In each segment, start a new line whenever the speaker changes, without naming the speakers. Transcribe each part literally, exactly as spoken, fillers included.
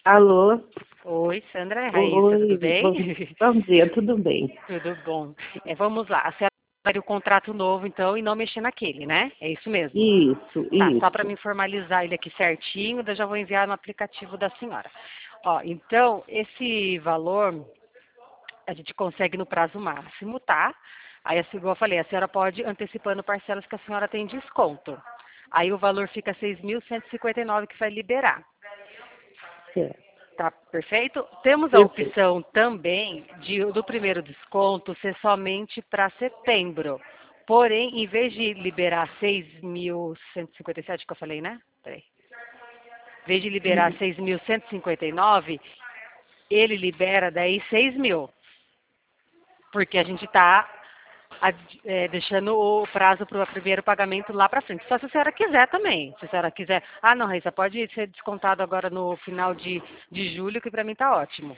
Alô?
Oi, Sandra, é Raíssa, tudo
Oi, bom,
bem?
bom dia, tudo bem?
Tudo bom. É, vamos lá, a senhora vai o contrato novo, então, e não mexer naquele, né? É isso mesmo.
Isso,
Tá, só para
isso.
me formalizar ele aqui certinho, daí eu já vou enviar no aplicativo da senhora. Ó, então, esse valor a gente consegue no prazo máximo, tá? Aí, assim, igual eu falei, a senhora pode antecipando parcelas que a senhora tem desconto. Aí o valor fica seis mil cento e cinquenta e nove que vai liberar.
Certo,
Tá perfeito? Temos a
perfeito.
opção também de, do primeiro desconto ser somente para setembro. Porém, em vez de liberar seis mil cento e cinquenta e sete que eu falei, né? Peraí. Em vez de liberar seis mil cento e cinquenta e nove, ele libera daí seis mil. Porque a gente está deixando o prazo para o primeiro pagamento lá para frente. Só se a senhora quiser também. Se a senhora quiser. Ah, não, Raíssa, pode ser descontado agora no final de, de julho, que para mim está ótimo.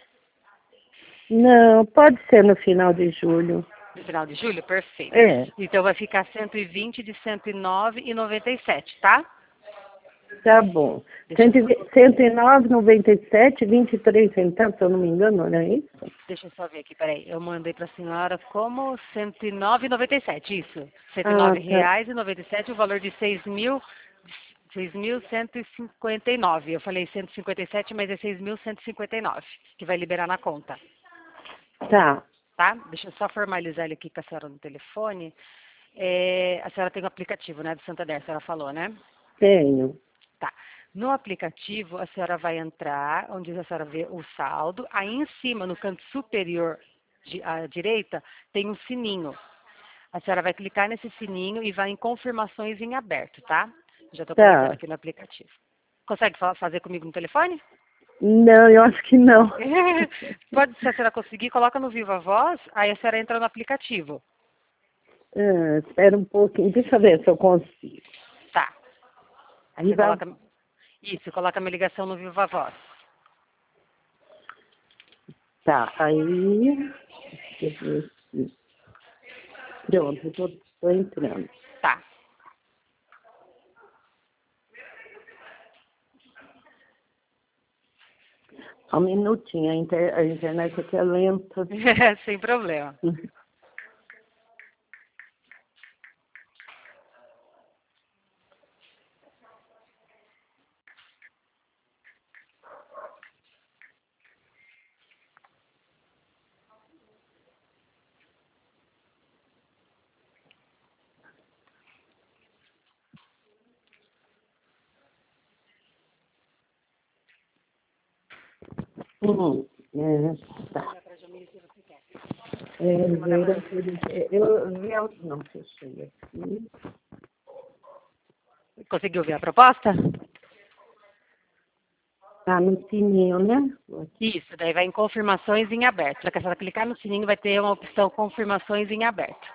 Não, pode ser no final de julho.
No final de julho? Perfeito.
É,
Então vai ficar cento e vinte de cento e nove e noventa e sete, tá?
tá bom.
Deixa eu
Cento e
só,
vinte cento e nove, noventa e sete, vinte e três centavos, se eu não me engano, não é isso?
deixa eu só ver aqui, peraí. Eu mandei para a senhora como cento e nove e noventa e sete, isso. Cento e
Ah,
nove
tá.
reais e noventa e sete, o valor de seis mil, seis mil cento e cinquenta e nove. Eu falei cento e cinquenta e sete, mas é seis mil cento e cinquenta e nove que vai liberar na conta,
Tá,
tá? Deixa eu só formalizar ele aqui com a senhora no telefone. É, a senhora tem o aplicativo, né, do Santander, a senhora falou, né?
tenho.
Tá. No aplicativo, a senhora vai entrar, onde a senhora vê o saldo. Aí em cima, no canto superior di- à direita, tem um sininho. A senhora vai clicar nesse sininho e vai em confirmações em aberto, tá? Já estou colocando
Tá.
aqui no aplicativo. Consegue fa- fazer comigo no telefone?
Não, eu acho que não.
Pode, se a senhora conseguir, coloca no Viva Voz, aí a senhora entra no aplicativo.
Ah, espera um pouquinho, deixa eu ver se eu consigo.
Tá. Aí você
Viva.
coloca. Isso, coloca a minha ligação no Viva Voz.
Tá, aí. Deixa eu ver aqui. Pronto, estou entrando.
Tá.
Só um minutinho, a, inter- a internet aqui é lenta.
Sem problema.
Hum, é, tá. É, ver aquele- é, eu, eu não fechei aqui.
Conseguiu ver a proposta?
Tá no sininho, né?
Isso, daí vai em confirmações em aberto. Se a senhora clicar no sininho, vai ter uma opção confirmações em aberto.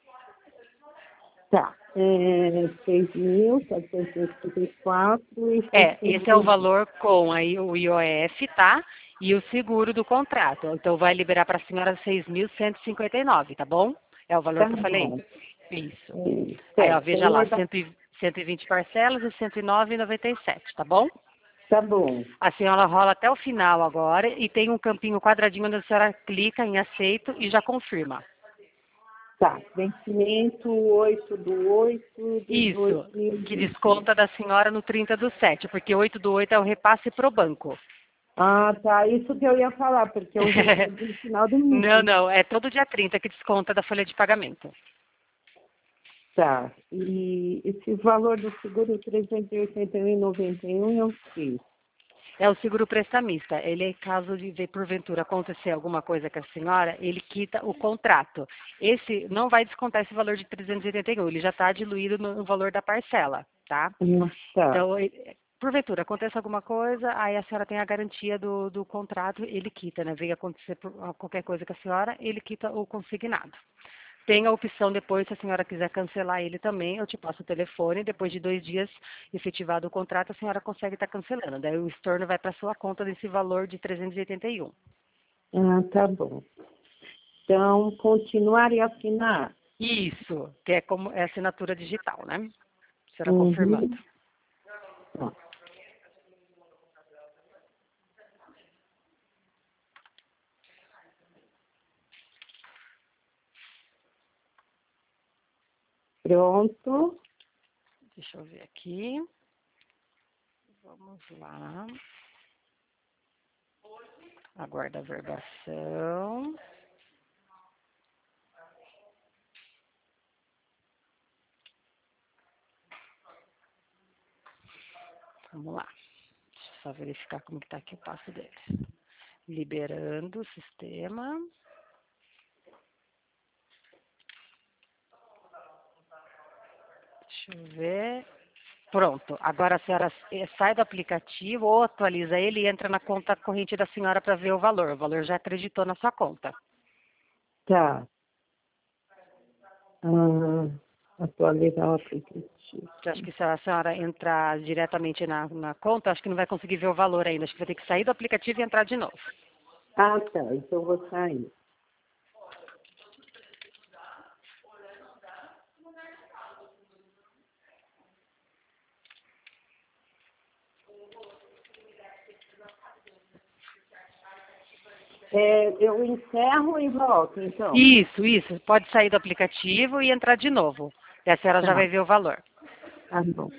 Tá. É, seis mil setecentos e cinquenta e quatro e
É, esse é o
seiscentos.
valor com aí o I O F, tá? E o seguro do contrato. Então vai liberar para a senhora seis mil cento e cinquenta e nove, tá bom? É o valor
Tá
que eu falei?
bom.
Isso.
É,
Aí, ó,
certo.
veja lá,
Senhor da...
cento e cento e vinte parcelas e cento e nove e noventa e sete, tá bom?
Tá bom.
A senhora rola até o final agora e tem um campinho quadradinho onde a senhora clica em aceito e já confirma.
Tá. Vencimento oito do oito de
Isso,
dois mil e
que
vinte.
desconta da senhora no trinta do sete, porque oito do oito é o repasse pro banco.
Ah, tá. Isso que eu ia falar, porque eu recebo no final do
Não,
mês.
não, é todo dia trinta que desconta da folha de pagamento.
Tá. E esse valor do seguro trezentos e oitenta e um e noventa e um é o quê?
É o seguro prestamista. Ele, é caso de ver porventura acontecer alguma coisa com a senhora, ele quita o contrato. Esse não vai descontar esse valor de trezentos e oitenta e um, ele já está diluído no, no valor da parcela, tá?
Ah, tá.
Então, ele- porventura, acontece alguma coisa, aí a senhora tem a garantia do, do contrato, ele quita, né? Veio acontecer por- qualquer coisa com a senhora, ele quita o consignado. Tem a opção depois, se a senhora quiser cancelar ele também, eu te passo o telefone, depois de dois dias efetivado o contrato, a senhora consegue estar cancelando. Daí o estorno vai para sua conta desse valor de trezentos e oitenta e um.
Ah, tá bom. Então, continuar e assinar.
Isso, que é como é assinatura digital, né? A senhora confirmando.
Uhum. Tá. Pronto.
Deixa eu ver aqui. Vamos lá. Aguarda a verbação. Vamos lá. Deixa eu só verificar como que está aqui o passo dele. Liberando o sistema. Deixa eu ver. Pronto. Agora a senhora sai do aplicativo ou atualiza ele e entra na conta corrente da senhora para ver o valor. O valor já acreditou na sua conta.
Tá. Ah, atualizar o aplicativo.
Eu acho que se a senhora entrar diretamente na, na conta, acho que não vai conseguir ver o valor ainda. Acho que vai ter que sair do aplicativo e entrar de novo.
Ah, tá. Então eu vou sair. É, eu encerro e volto, então.
Isso, isso. Pode sair do aplicativo e entrar de novo. E a senhora já
Tá.
vai ver o valor.
Tá bom.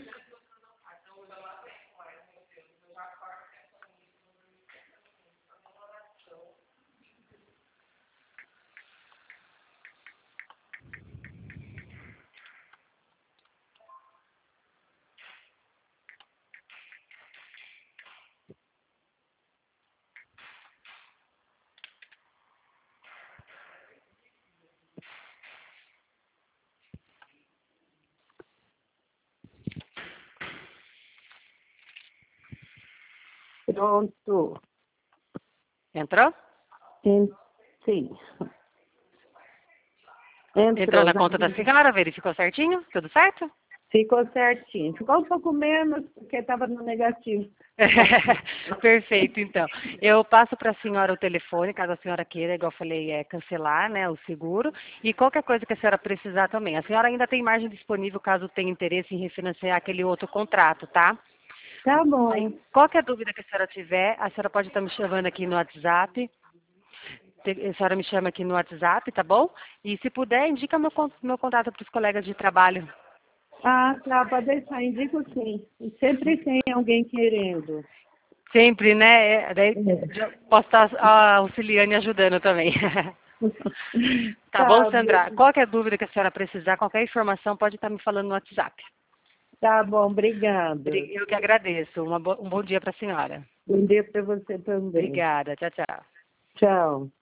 Pronto.
Entrou?
En- Sim. Entrou.
Entrou na
já
conta da
vi.
senhora, verificou certinho? Tudo certo?
Ficou certinho. Ficou um pouco menos, porque estava no negativo.
Perfeito, então. Eu passo para a senhora o telefone, caso a senhora queira, igual eu falei, é cancelar, né, o seguro. E qualquer coisa que a senhora precisar também. A senhora ainda tem margem disponível caso tenha interesse em refinanciar aquele outro contrato, tá?
Tá bom.
Aí, qualquer dúvida que a senhora tiver, a senhora pode estar me chamando aqui no WhatsApp. Te- A senhora me chama aqui no WhatsApp, tá bom? E se puder, indica meu, con- meu contato para os colegas de trabalho.
Ah, tá, pode deixar, indico sim. E sempre tem alguém querendo.
Sempre, né? É, daí
É.
já posso estar ah, auxiliando e ajudando também. Tá bom,
Tá,
Sandra?
bem.
Qualquer dúvida que a senhora precisar, qualquer informação, pode estar me falando no WhatsApp.
Tá bom, obrigada.
Eu que agradeço. Uma bo- um bom dia para a senhora.
Bom dia para você também.
Obrigada. Tchau, tchau.
Tchau.